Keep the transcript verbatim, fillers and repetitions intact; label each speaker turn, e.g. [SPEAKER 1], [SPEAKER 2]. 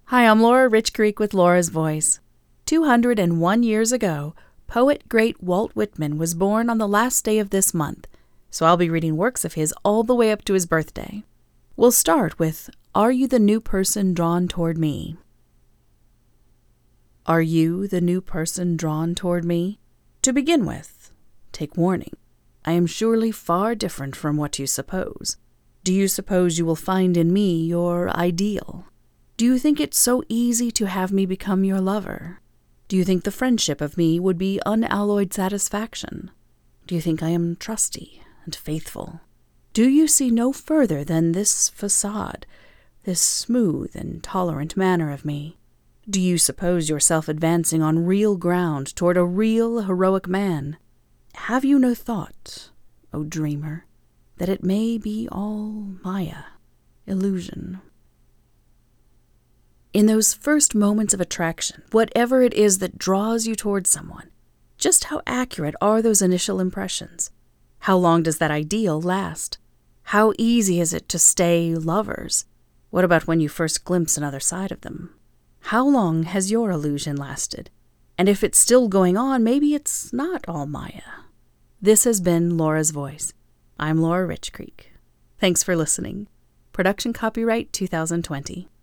[SPEAKER 1] Hi, I'm Laura Rich Creek with Laura's Voice. two hundred one years ago, poet great Walt Whitman was born on the last day of this month, so I'll be reading works of his all the way up to his birthday. We'll start with Are You the New Person Drawn Toward Me? Are you the new person drawn toward me? To begin with, take warning. I am surely far different from what you suppose. Do you suppose you will find in me your ideal? Do you think it's so easy to have me become your lover? Do you think the friendship of me would be unalloyed satisfaction? Do you think I am trusty and faithful? Do you see no further than this facade, this smooth and tolerant manner of me? Do you suppose yourself advancing on real ground toward a real heroic man? Have you no thought, O dreamer, that it may be all Maya, illusion? In those first moments of attraction, whatever it is that draws you toward someone, just how accurate are those initial impressions? How long does that ideal last? How easy is it to stay lovers? What about when you first glimpse another side of them? How long has your illusion lasted? And if it's still going on, maybe it's not all Maya. This has been Laura's Voice. I'm Laura Rich Creek. Thanks for listening. Production copyright two thousand twenty.